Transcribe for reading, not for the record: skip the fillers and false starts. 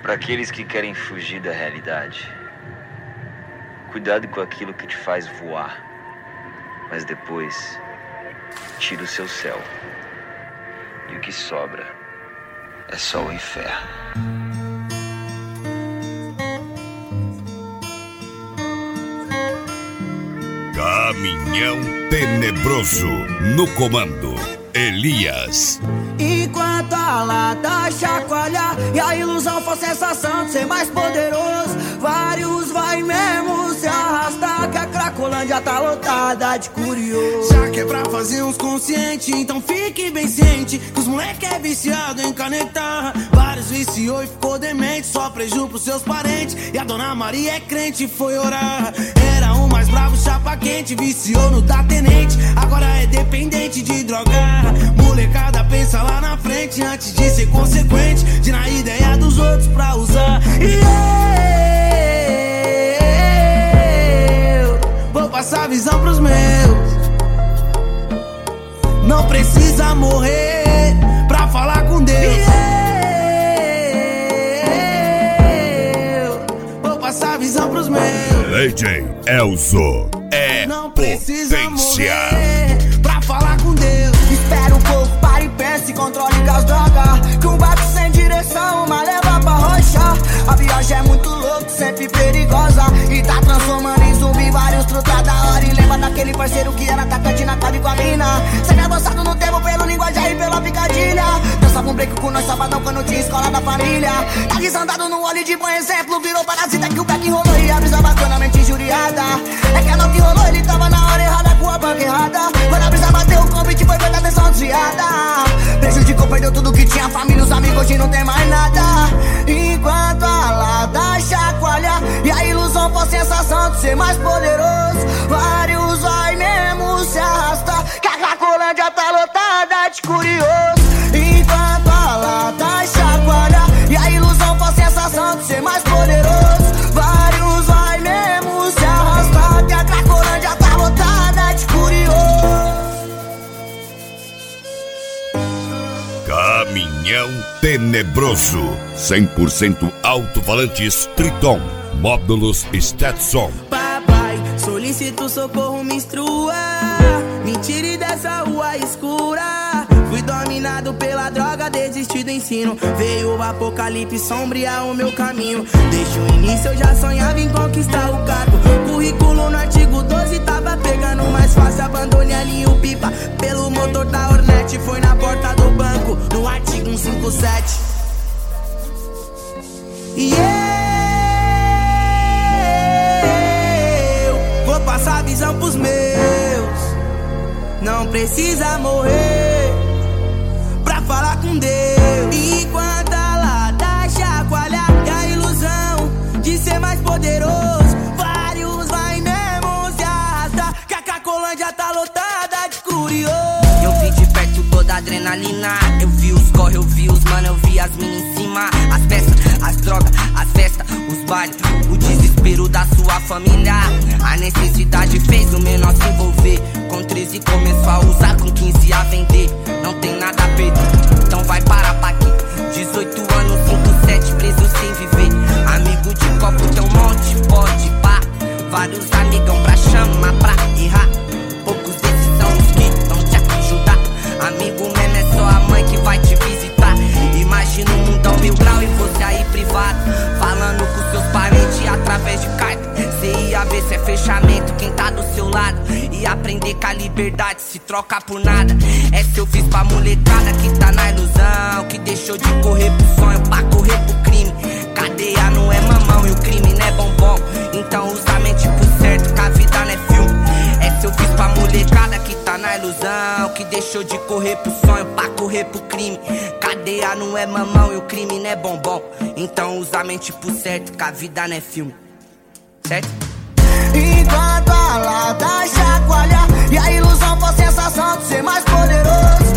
Para aqueles que querem fugir da realidade, cuidado com aquilo que te faz voar, mas depois tira o seu céu. E o que sobra é só o inferno. Caminhão Tenebroso no comando, Elias. Enquanto a lata chacoalha e a ilusão for sensação de ser mais poderoso, vários vai mesmo se arrastar, que a Cracolândia tá lotada de curioso. Já que é pra fazer uns conscientes, então fique bem ciente que os moleque é viciado em canetar. Vários viciou e ficou demente, só preju pros seus parentes. E a dona Maria é crente e foi orar. Era o mais bravo, chapa quente, viciou no da tenente, agora é dependente de drogar. Molecada pensa lá na frente antes de ser consequente, de na ideia dos outros pra usar. E eu vou passar a visão pros meus. Não precisa morrer pra falar com Deus. E eu vou passar a visão pros meus. DJ Elzo é não precisa potência morrer pra falar com Deus. Espera um pouco, para e pensa e controle com as drogas, que um barco sem direção, uma leva pra rocha. A viagem é muito louca, sempre perigosa, e tá transformando em zumbi vários truta da hora. E lembra daquele parceiro que era atacante na cave com a mina, sempre avançado no tempo pelo linguajar e pela picadilha. Dançava um break com nós sabadão quando tinha escola da família. Tá desandado no olho de bom exemplo, virou parasita que o back rolou e a brisa bateu na mente injuriada. É que a nota que rolou, ele tava na hora errada com a banca errada. Quando a brisa bateu, o convite foi pra atenção desviada. Prejudicou, perdeu tudo que tinha, família, os amigos, hoje não tem mais nada. Enquanto a lata chacoalha e a ilusão for sensação de ser mais poderoso, vários vai mesmo se arrastar, que a Cracolândia tá lotada de curioso. Enquanto a lata chacoalha e a ilusão for sensação de ser mais poderoso, vários vai mesmo se arrastar, que a Cracolândia tá lotada de curioso. Caminhão Tenebroso, 100% alto-falantes Triton, módulos Stetson. Papai, solicito socorro, me instrua, me tire dessa rua escura. Fui dominado pela droga, desisti do ensino, veio o apocalipse sombrear o meu caminho. Desde o início eu já sonhava em conquistar o cargo, currículo no artigo 12 tava pegando mais fácil. Abandonei a linha, o pipa pelo motor da Hornet, foi na porta do banco no artigo 157. E eu vou passar a visão pros meus. Não precisa morrer pra falar com Deus. Enquanto a lata chacoalha e a ilusão de ser mais poderoso, vários vai mesmo se arrastar, que a Cracolândia tá lotada de curioso. Eu vi de perto toda a adrenalina, eu vi os corre, eu vi os mano, eu vi as minas em cima, as peças, as drogas, as festas, os bailes, o desespero da sua família. A necessidade fez o menor se envolver, com 13 começou a usar, com 15 a vender. Não tem nada a perder, então vai parar pra quê? 18 anos, 5-7 preso sem viver. Amigo de copo tem um monte, pode pá. Vários amigão pra chamar, pra errar. Poucos desses são os que vão te ajudar. Amigo mesmo é só a mãe que vai te visitar. Imagina um mundão 1000 grau e você aí privado, falando com seus parentes através de carta. Cê ia ver se é fechamento quem tá do seu lado, e aprender que a liberdade se troca por nada. Essa eu fiz pra molecada que tá na ilusão, que deixou de correr pro sonho pra correr pro crime. Cadeia não é mamão e o crime não é bombom, então usa a mente pro certo que a vida não é filme. Essa eu fiz pra molecada que tá na ilusão, que deixou de correr pro sonho pra correr pro crime. Cadeia não é mamão e o crime não é bombom, então usa a mente pro certo que a vida não é filme. Certo? Enquanto a lata chacoalha e a ilusão for sensação de ser mais poderoso,